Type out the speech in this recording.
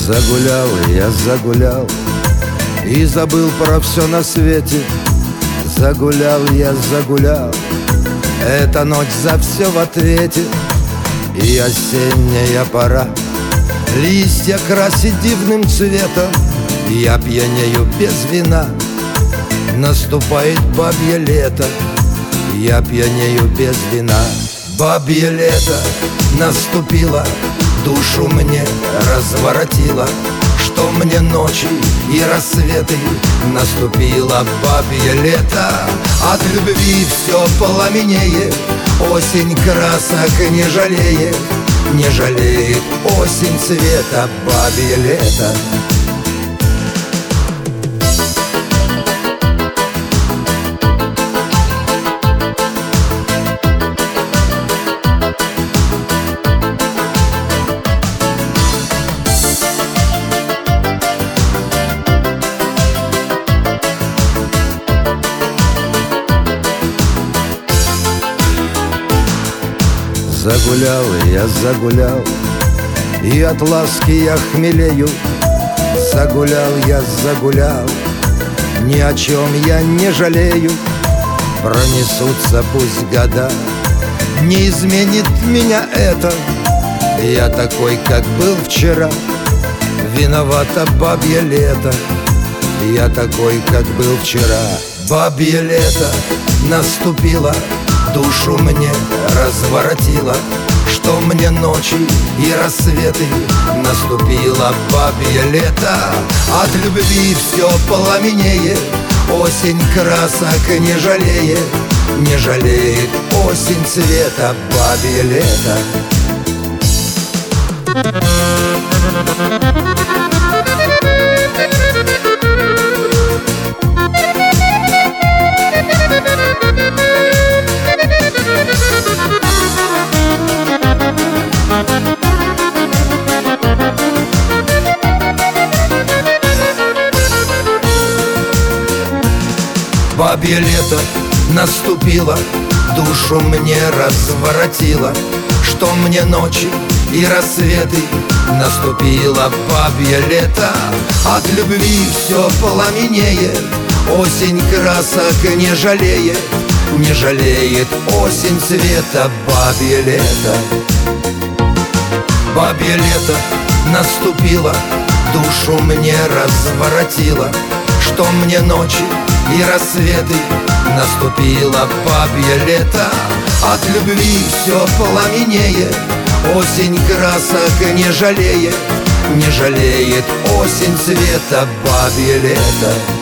Загулял я, загулял и забыл про все на свете. Загулял я, загулял, эта ночь за все в ответе. И осенняя пора листья красит дивным цветом. Я пьянею без вина, наступает бабье лето. Я пьянею без вина. Бабье лето наступило, душу мне разворотило. Что мне ночи и рассветы, наступило бабье лето. От любви все пламенеет, осень красок не жалеет. Не жалеет осень цвета, бабье лето. Загулял я, загулял, и от ласки я хмелею. Загулял я, загулял, ни о чем я не жалею. Пронесутся пусть года, не изменит меня это. Я такой, как был вчера, виновата бабье лето. Я такой, как был вчера. Бабье лето наступило, душу мне разворотило. Что мне ночи и рассветы, наступило бабье лето. От любви все пламенеет, осень красок не жалеет. Не жалеет осень цвета, бабье лето. Бабье лето наступило, душу мне разворотило. Что мне ночи и рассветы, наступило бабье лето. От любви все пламенеет, осень красок не жалеет. Не жалеет осень цвета, бабье лето. Бабье лето наступило, душу мне разворотило. Что мне ночи и рассветы, наступило бабье лето. От любви все пламенеет, осень красок не жалеет. Не жалеет осень цвета, бабье лето.